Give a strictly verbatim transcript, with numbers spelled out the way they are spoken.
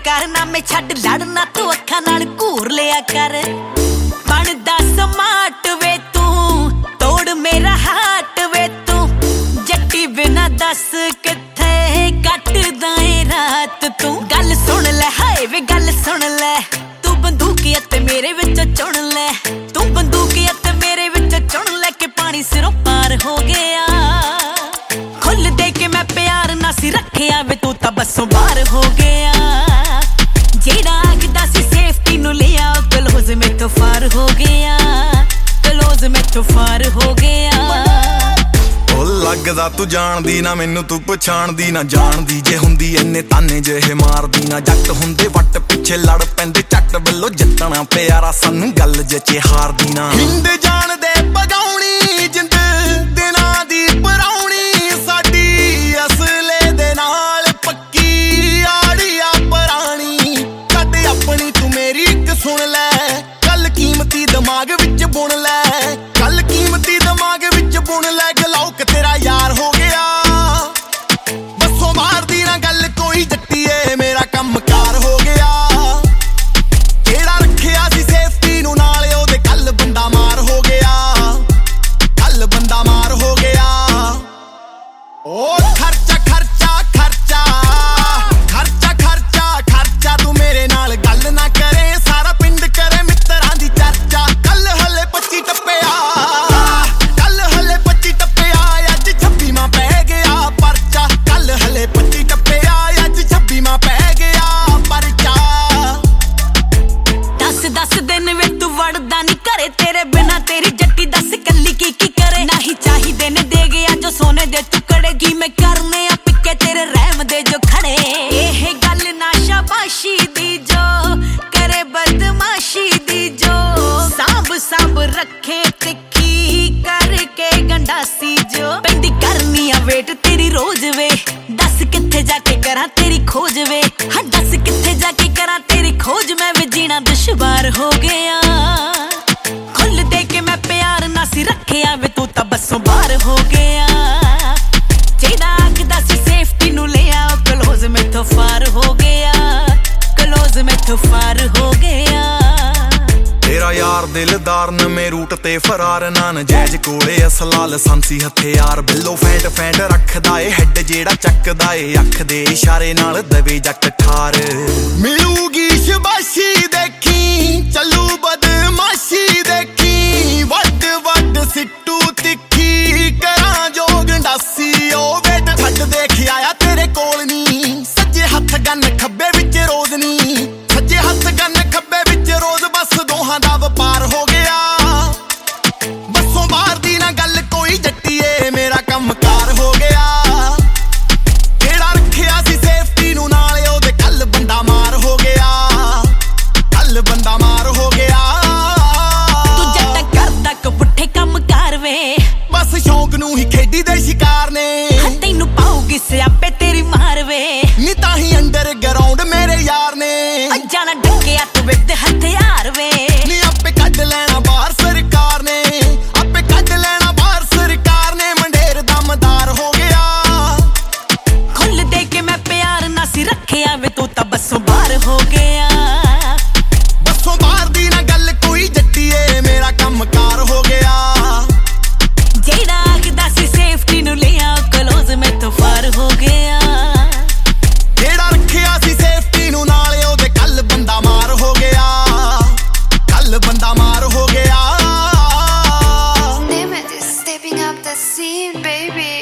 कारनामे छड्ड लड़ना तू अखां नाल घूर लिया कर बनदा स्मार्ट वे तू तोड़ मेरा हार्ट वे तू जट्टी बिना दस किथे कटदा ए रात तू गल सुन ले हाय वे गल सुन ले तू बंदूकियत मेरे विच चुन ले तू बंदूकियत मेरे विच चुन ले के पानी सिरों पार हो गया खुल दे के मैं प्यार ना सी रखिया वे तू तां बसों बाहर हो गया जेड़ा आखदा सी सेफ्टी नु लिया क्लोज में तो फार हो गया क्लोज में तो फार हो गया लगदा तू जानदी ना मैनू तू पछाणदी ना जानदी जे हुंदी इन्ने ताने जे मारदी ना जट हुंदे वट पिछे लड़ पैंदे चट वल्लो जितना प्यारा सानू गल जे च हारदी ना हिंद जान दे पगाउणी जिंद दिना दी पराउणी साडी असले दे नाल पक्की आड़िया परानी कद अपनी तू मेरी एक सुन ले गल कीमती दिमाग विच बुन ले गल कीमती दिमाग विच बुन ले गलौक तेरा यार हो गया बसों मार दी ना गल कोई जट्टीए मेरा कम कार हो गया जेड़ा रखिया सी सेफ्टी नू नाल ओदे कल बंदा मार हो गया कल बंदा मार हो गया ओ खर्चा खर्चा खर्चा खर्चा खर्चा खर्चा तू मेरे नाल गल ना करे सारा पिंड करे मित्तरां दी चर्चा कल हले पच्ची टप्पिया कल हले पच्ची टप्पिया अज छब्बी मां पै गया परचा कल हले पच्ची टप्पिया अज छब्बी मां पै गया परचा दस दस दिन वे तू वड़दा नी करे तेरे बिना तेरी जट्टी दस कल्ली की की करे नहीं चाहिए ने दे गया जो सोने दे टुकड़े की मैं करने आ पिके तेरे रहम दे जो खड़े एह गल ना शाबाशी दी जो करे बदमाशी दी जो सांभ सांभ रखे तिखी करके गंडासी जो पेंदी करनी आ वेट तेरी रोज वे दस किथे जाके करा तेरी खोज वे हाँ दस किथे जाके करा तेरी खोज मैं भी जीना दुश्वार हो गया खुल दे के मैं प्यार ना सी रखिया वे तू तां बसों बाहर हो गया जेड़ा आखदा सी सेफ्टी नु लिया क्लोज में तो फार हो गया क्लोज में तो फार हो गया तेरा यार दिलदार नਵੇਂ रूट ते फरार ना नजैज कोले असला लाइसेंसी हथियार बिल्लो फैंट फैंट रखदा ए हेड जेड़ा चकदा ए अख दे इशारे नाल दवे जट ठार मिलूगी शबाशी देखी चलू बदमाशी देखी वड वड सिट्टू तिखी करा जो गंडासी ओ वेट छड्ड देख आया तेरे कोल नी सज्जे हथ गन खब्बे विच रोज नी सज्जे हथ गन खब्बे विच रोज बस दोहां दा वपार हो गया बसों बाहर दी ना गल कोई जट्टीए मेरा कम कार हो गया जेड़ा रखिया सी सेफ्टी नू नाल ओदे कल बंदा मार हो गया कल बंदा मार हो गया तू जट्टा करदा कपुठे कम कर वे बस शौक नू ही खेडी दे शिकार ने तैनू पाऊगी सियापे तेरी मार वे नी ताही अंडर ग्राउंड मेरे यार ने जाना डकिया तू विद हथियार वे नी आपे कड लेना बाहर सरकार ने आपे कड लेना बाहर सरकार ने मंडेर दमदार हो गया खुल दे के मैं प्यार ना सी रखिया वे तू तां बसों बाहर हो गया बसों बाहर दी ना गल कोई जट्टीए मेरा कम कार हो गया जेड़ा आखदा सी सेफ्टी नु लिया क्लोज में तो फार हो गया जेड़ा रखिया सी सेफ्टी नू नाल ओदे कल बंदा मार हो गया कल बंदा मार हो गया Stepping up the scene, baby.